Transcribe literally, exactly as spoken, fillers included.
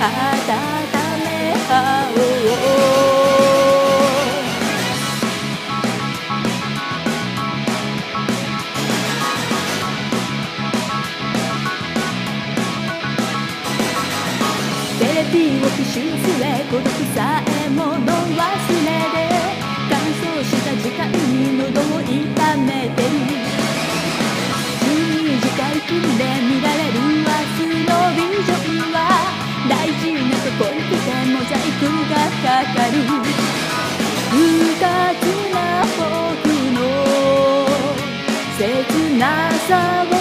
め合おう。テレビを機種すれ孤独さえもの忘れで乾燥した時間に喉を痛めてる。じゅうにじ解禁で見られる明日のビジョンは大事なとこに来てモザイクがかかる。複雑な僕の切なさを